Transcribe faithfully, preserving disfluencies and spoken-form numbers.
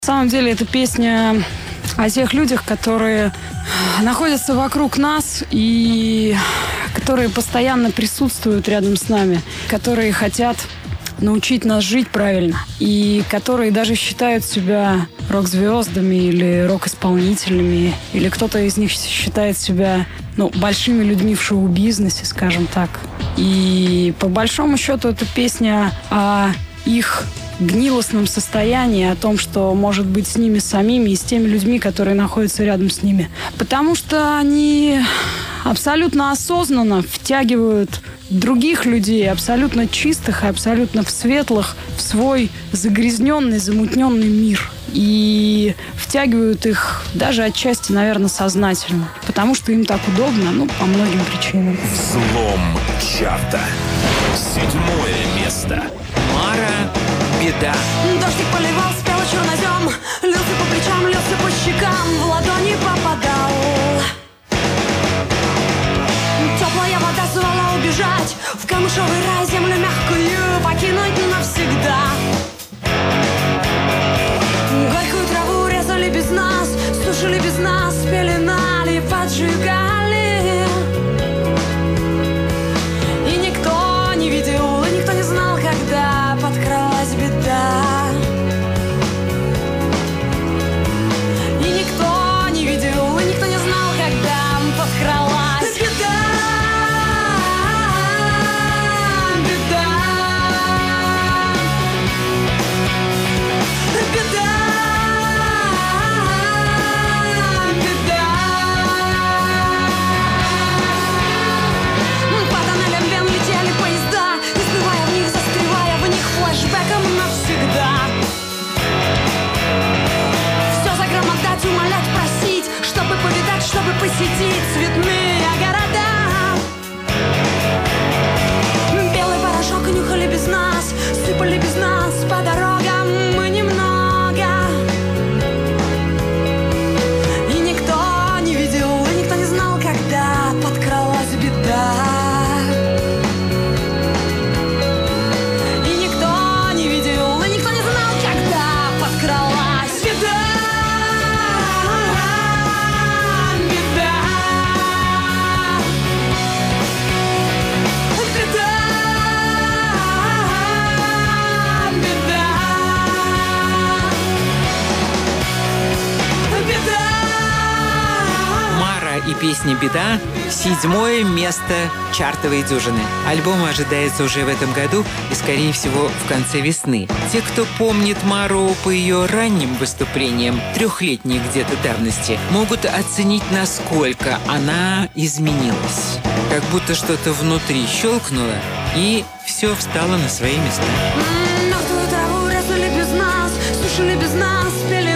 На самом деле это песня о тех людях, которые находятся вокруг нас и которые постоянно присутствуют рядом с нами, которые хотят научить нас жить правильно, и которые даже считают себя рок-звездами или рок-исполнителями, или кто-то из них считает себя, ну, большими людьми в шоу-бизнесе, скажем так. И по большому счету это песня о их гнилостном состоянии, о том, что может быть с ними самими и с теми людьми, которые находятся рядом с ними. Потому что они абсолютно осознанно втягивают других людей, абсолютно чистых и абсолютно светлых, в свой загрязненный, замутненный мир. И втягивают их даже отчасти, наверное, сознательно. Потому что им так удобно, ну, по многим причинам. Взлом чарта. Седьмое место. Мара, беда. Дождик поливал, спел чернозем, лился по плечам, лился по щекам, в ладони попадал. Теплая вода звала убежать в камышовый рай, землю мягкую покинуть навсегда. Горькую траву резали без нас, сушили без нас, пеленали, поджигали. И никто не видел, и никто не знал, когда подкралась беда. И никто не видел, и никто не знал, когда подкралась беда. Беда. Беда. Беда. По тоннелям вен летели поезда, изнывая в них, застревая в них флэшбэком навсегда. Все загромотать, умолять, просить, чтобы повидать, чтобы посетить цветные города. Белый порошок нюхали без нас, сыпали без нас по дорогам мы немного. И никто не видел, и никто не знал, когда подкралась беда. И никто не видел, и никто не знал, когда подкралась беда. Беда. Беда. Беда. Мара и песня «Беда» — седьмое место чартовой дюжины. Альбом ожидается уже в этом году и, скорее всего, в конце весны. Те, кто помнит Мару по ее ранним выступлениям, трехлетней где-то давности, могут оценить, насколько она изменилась. Как будто что-то внутри щелкнуло, и все встало на свои места. Мертвую траву резали без нас, сушили без нас, пели